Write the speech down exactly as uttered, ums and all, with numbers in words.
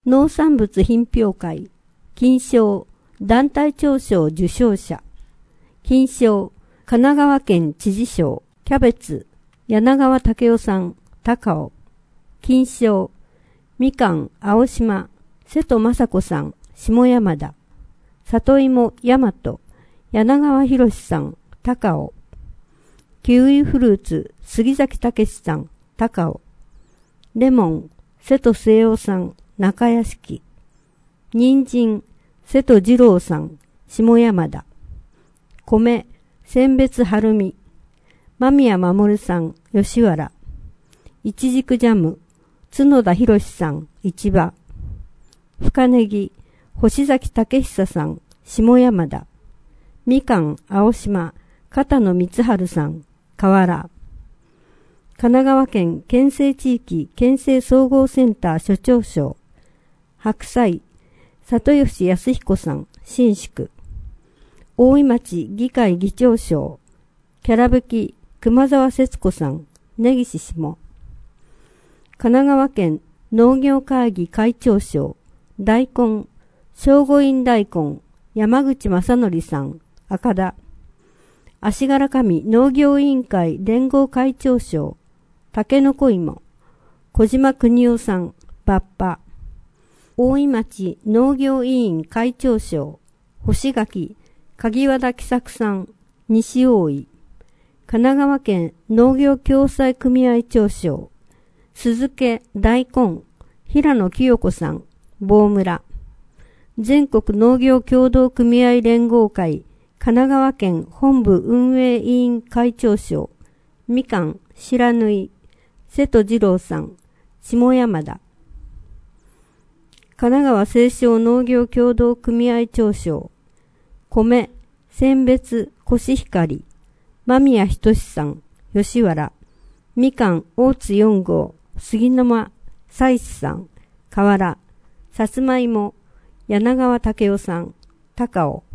農産物品評会、金賞、団体長賞受賞者、金賞、神奈川県知事賞、キャベツ、柳川武夫さん、高尾、金賞、みかん、青島、瀬戸雅子さん、下山田、里芋、大和、柳川博さん、高尾、キウイフルーツ、杉崎武さん、高尾、レモン、瀬戸末夫さん、中屋敷、人参、瀬戸二郎さん、下山田、米、選別晴美、間宮守さん、吉原、いちじくジャム、角田博さん、市場、深ネギ、星崎武久さん、下山田、みかん、青島、片野光春さん、河原、神奈川県県政地域県政総合センター所長賞、白菜、里吉康彦さん、新宿、大井町議会議長賞、キャラブキ、熊沢節子さん、根岸下、神奈川県農業会議会長賞、大根、正午院大根、山口正則さん、赤田、足柄上農業委員会連合会長賞、竹の子芋、小島邦夫さん、バッパ、大井町農業委員会長賞、干し柿、鍵和田喜作さん、西大井、神奈川県農業共済組合長賞、鈴家大根、平野清子さん、坊村、全国農業協同組合連合会、神奈川県本部運営委員会長賞、みかん、白縫、瀬戸二郎さん、下山田、神奈川清少農業協同組合長賞、米、選別、コシヒカリ、間宮仁さん、吉原、みかん、大津よん号、杉沼、彩志さん、河原、さつまいも、柳川武夫さん、高尾、